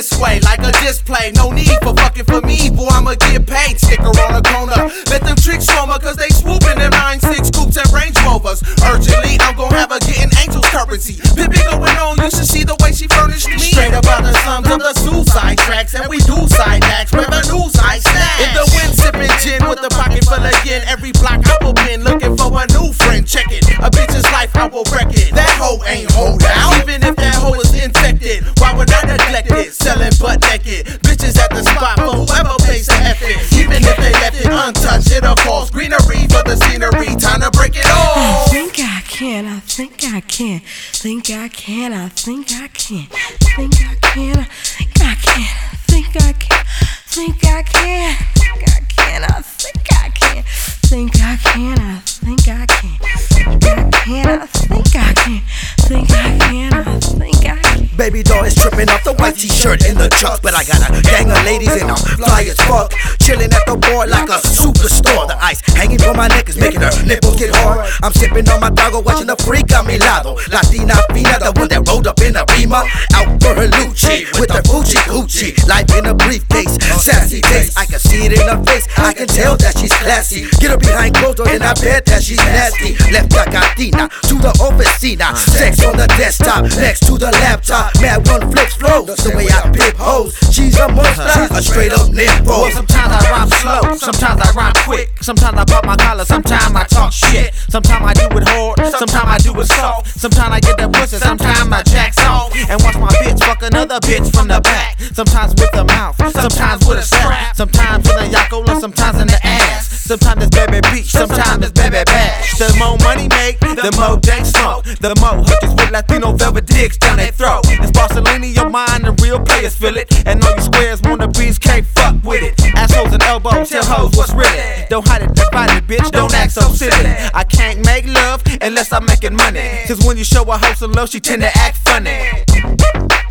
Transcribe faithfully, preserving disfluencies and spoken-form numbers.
this way like a display. No need for fucking for me, boy, I'ma get paid. Sticker on the corner, let them tricks swarm cause they swooping them nine six coupes and Range Rovers. Urgently, I'm gon' have her getting angels currency. Pimpin' going on, you should see the way she furnished me. Straight up out the slums of the suicide tracks, and we do side acts, revenues I snatch. In the wind sipping gin with a pocket full of yin. Every block I will pin, looking for a new friend. Check it, a bitch's life I will wreck it. That hoe ain't hold out, even if that hoe is infected. Why would I neglect it? Selling butt naked, bitches at the spot for whoever pays the effort. Even if they left it untouched, it'll cause greenery for the scenery. Time to break it all. I think I can, I think I can, think I can, I think I can, think I can, I think I can, think I can, think I can, think I can, I think I can, think I can, I think I can, think I can, I think I can, think I can, I think I can. Baby doll is tripping off the white t-shirt in the truck, but I got a gang of ladies and I'm fly as fuck, chilling at the board like a superstar. The ice hanging from my neck is making her nipples get hard. I'm sipping on my trago, watching the freak a mi lado. Latina fina, the one that rolled up in a Beamer, out for her Lucci with her Gucci Gucci, life in a briefcase, sassy taste. I can see it in her face, I can tell that she's classy. Get her behind closed doors and I bet that she's nasty. Left la cantina to the oficina, sex on the desktop next to the laptop. Mad one flex flows, the way I pip hoes. She's a monster, a straight up nympho. Well, sometimes I rhyme slow, sometimes I rhyme quick, sometimes I pop my collar, sometimes I talk shit, sometimes I do it hard, sometimes I do it soft, sometimes I get that pussy, sometimes I jacks off and watch my bitch fuck another bitch from the back. Sometimes with the mouth, sometimes with a strap, sometimes in the yakola, sometimes in the ass. Sometimes it's baby beach, sometimes it's baby bash. The more money make, the more dank smoke, the more hookers with Latino velvet dicks down their throat. It's Barcelona, your mind, and real players feel it. And all you squares wanna bees can't fuck with it. Assholes and elbows, tell hoes what's really. Don't hide it, divide it, bitch, don't act so silly. I can't make love unless I'm making money, cause when you show a hoe some love, she tend to act funny.